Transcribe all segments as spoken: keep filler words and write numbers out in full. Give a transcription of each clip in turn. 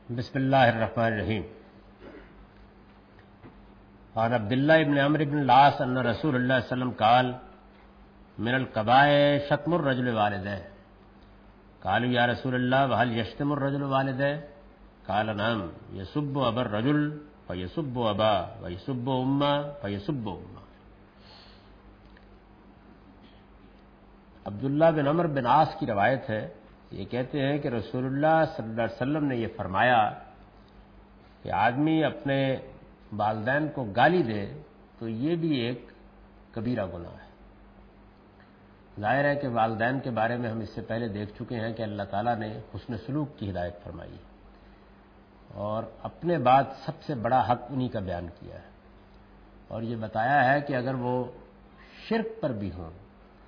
بسم اللہ الرحمن الرحیم. عن عبداللہ ابن عمرو بن العاص ان رسول اللہ صلی اللہ علیہ وسلم قال من القبائح شتم الرجل والديه قالوا یا رسول اللہ وهل يشتم الرجل والديه قال نعم يسب ابا الرجل فيسب ابا ويسب امه فيسب امه. عبداللہ بن عمرو بن عاص کی روایت ہے. یہ کہتے ہیں کہ رسول اللہ صلی اللہ علیہ وسلم نے یہ فرمایا کہ آدمی اپنے والدین کو گالی دے تو یہ بھی ایک کبیرہ گناہ ہے. ظاہر ہے کہ والدین کے بارے میں ہم اس سے پہلے دیکھ چکے ہیں کہ اللہ تعالیٰ نے حسن سلوک کی ہدایت فرمائی اور اپنے بعد سب سے بڑا حق انہی کا بیان کیا ہے اور یہ بتایا ہے کہ اگر وہ شرک پر بھی ہوں،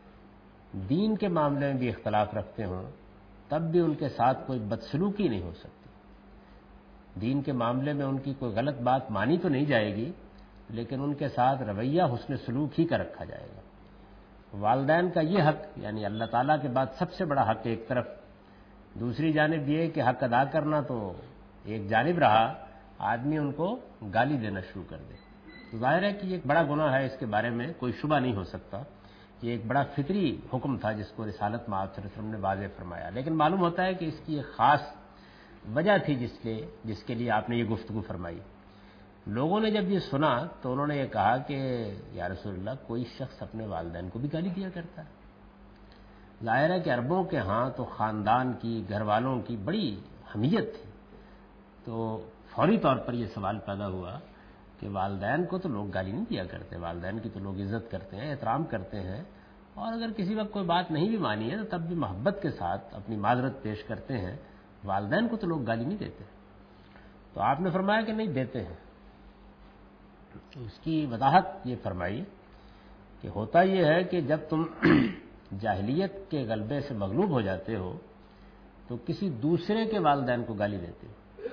دین کے معاملے میں بھی اختلاف رکھتے ہوں، تب بھی ان کے ساتھ کوئی بدسلوکی نہیں ہو سکتی. دین کے معاملے میں ان کی کوئی غلط بات مانی تو نہیں جائے گی، لیکن ان کے ساتھ رویہ حسن سلوک ہی کا رکھا جائے گا. والدین کا یہ حق یعنی اللہ تعالیٰ کے بعد سب سے بڑا حق ایک طرف، دوسری جانب یہ کہ حق ادا کرنا تو ایک جانب رہا، آدمی ان کو گالی دینا شروع کر دے تو ظاہر ہے کہ یہ ایک بڑا گناہ ہے. اس کے بارے میں کوئی شبہ نہیں ہو سکتا. یہ ایک بڑا فطری حکم تھا جس کو رسالت میں آپ صلی اللہ علیہ وسلم نے واضح فرمایا، لیکن معلوم ہوتا ہے کہ اس کی ایک خاص وجہ تھی جس لیے جس کے لیے آپ نے یہ گفتگو فرمائی. لوگوں نے جب یہ سنا تو انہوں نے یہ کہا کہ یا رسول اللہ کوئی شخص اپنے والدین کو بھی گالی دیا کرتا ہے. ظاہر ہے کہ عربوں کے ہاں تو خاندان کی، گھر والوں کی بڑی حمیت تھی، تو فوری طور پر یہ سوال پیدا ہوا کہ والدین کو تو لوگ گالی نہیں دیا کرتے، والدین کی تو لوگ عزت کرتے ہیں، احترام کرتے ہیں، اور اگر کسی وقت کوئی بات نہیں بھی مانی ہے تو تب بھی محبت کے ساتھ اپنی معذرت پیش کرتے ہیں. والدین کو تو لوگ گالی نہیں دیتے. تو آپ نے فرمایا کہ نہیں دیتے ہیں. تو اس کی وضاحت یہ فرمائی کہ ہوتا یہ ہے کہ جب تم جاہلیت کے غلبے سے مغلوب ہو جاتے ہو تو کسی دوسرے کے والدین کو گالی دیتے ہو.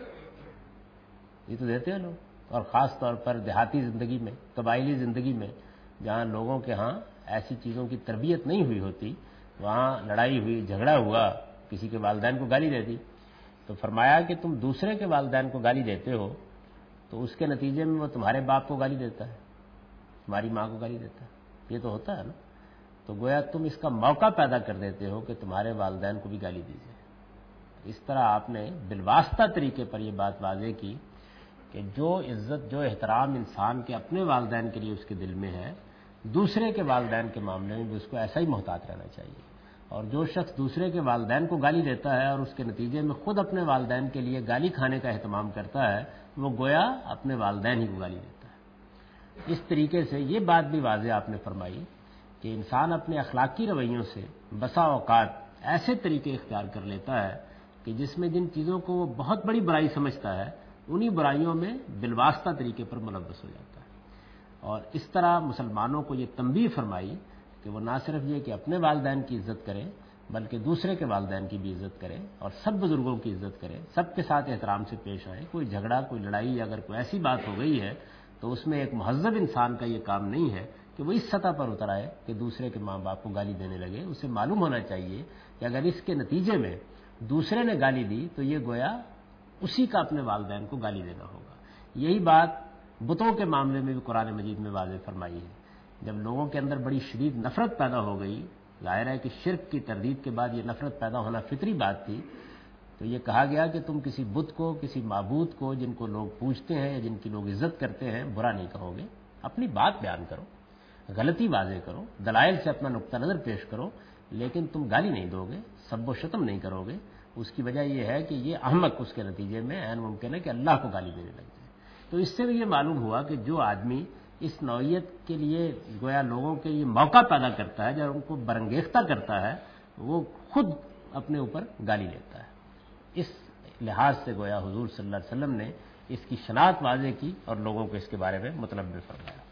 یہ تو دیتے ہیں لوگ، اور خاص طور پر دیہاتی زندگی میں، قبائلی زندگی میں، جہاں لوگوں کے ہاں ایسی چیزوں کی تربیت نہیں ہوئی ہوتی، وہاں لڑائی ہوئی، جھگڑا ہوا، کسی کے والدین کو گالی دے دی تو فرمایا کہ تم دوسرے کے والدین کو گالی دیتے ہو تو اس کے نتیجے میں وہ تمہارے باپ کو گالی دیتا ہے، تمہاری ماں کو گالی دیتا ہے. یہ تو ہوتا ہے نا. تو گویا تم اس کا موقع پیدا کر دیتے ہو کہ تمہارے والدین کو بھی گالی دی جائے. اس طرح آپ نے بالواسطہ طریقے پر یہ بات واضح کی کہ جو عزت، جو احترام انسان کے اپنے والدین کے لیے اس کے دل میں ہے، دوسرے کے والدین کے معاملے میں بھی اس کو ایسا ہی محتاط رہنا چاہیے. اور جو شخص دوسرے کے والدین کو گالی دیتا ہے اور اس کے نتیجے میں خود اپنے والدین کے لیے گالی کھانے کا اہتمام کرتا ہے، وہ گویا اپنے والدین ہی کو گالی دیتا ہے. اس طریقے سے یہ بات بھی واضح آپ نے فرمائی کہ انسان اپنے اخلاقی رویوں سے بسا اوقات ایسے طریقے اختیار کر لیتا ہے کہ جس میں جن چیزوں کو وہ بہت بڑی برائی سمجھتا ہے انہی برائیوں میں بالواسطہ طریقے پر ملوث ہو جاتا ہے. اور اس طرح مسلمانوں کو یہ تنبیہ فرمائی کہ وہ نہ صرف یہ کہ اپنے والدین کی عزت کریں بلکہ دوسرے کے والدین کی بھی عزت کریں اور سب بزرگوں کی عزت کریں، سب کے ساتھ احترام سے پیش آئیں. کوئی جھگڑا، کوئی لڑائی یا اگر کوئی ایسی بات ہو گئی ہے تو اس میں ایک مہذب انسان کا یہ کام نہیں ہے کہ وہ اس سطح پر اتر آئے کہ دوسرے کے ماں باپ کو گالی دینے لگے. اسے معلوم ہونا چاہیے کہ اگر اس کے نتیجے میں دوسرے نے گالی دی تو یہ گویا اسی کا اپنے والدین کو گالی دینا ہوگا. یہی بات بتوں کے معاملے میں بھی قرآن مجید میں واضح فرمائی ہے. جب لوگوں کے اندر بڑی شدید نفرت پیدا ہو گئی، ظاہر ہے کہ شرک کی تردید کے بعد یہ نفرت پیدا ہونا فطری بات تھی، تو یہ کہا گیا کہ تم کسی بت کو، کسی معبود کو جن کو لوگ پوجتے ہیں یا جن کی لوگ عزت کرتے ہیں برا نہیں کہو گے. اپنی بات بیان کرو، غلطی واضح کرو، دلائل سے اپنا نقطہ نظر پیش کرو، لیکن تم گالی نہیں دو گے، سب و شتم نہیں کرو گے. اس کی وجہ یہ ہے کہ یہ احمق اس کے نتیجے میں عین ممکن ہے کہ اللہ کو گالی دینے لگ جائے. تو اس سے بھی یہ معلوم ہوا کہ جو آدمی اس نوعیت کے لیے گویا لوگوں کے لیے موقع پیدا کرتا ہے، جب ان کو برانگیختہ کرتا ہے، وہ خود اپنے اوپر گالی لیتا ہے. اس لحاظ سے گویا حضور صلی اللہ علیہ وسلم نے اس کی شناخت واضح کی اور لوگوں کو اس کے بارے میں متنبہ فرمایا.